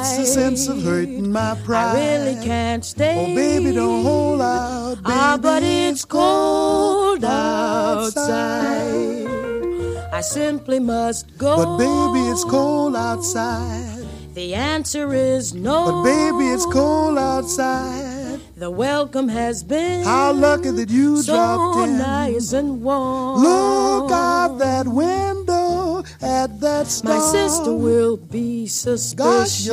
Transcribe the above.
What's the sense of hurting my pride? I really can't stay. Oh, baby, don't hold out. Baby, But it's cold outside. I simply must go. But baby, it's cold outside. The answer is no. But baby, it's cold outside. The welcome has been how lucky that you dropped in. So nice and warm. Look out that window at that star. My sister will be suspicious. Gosh,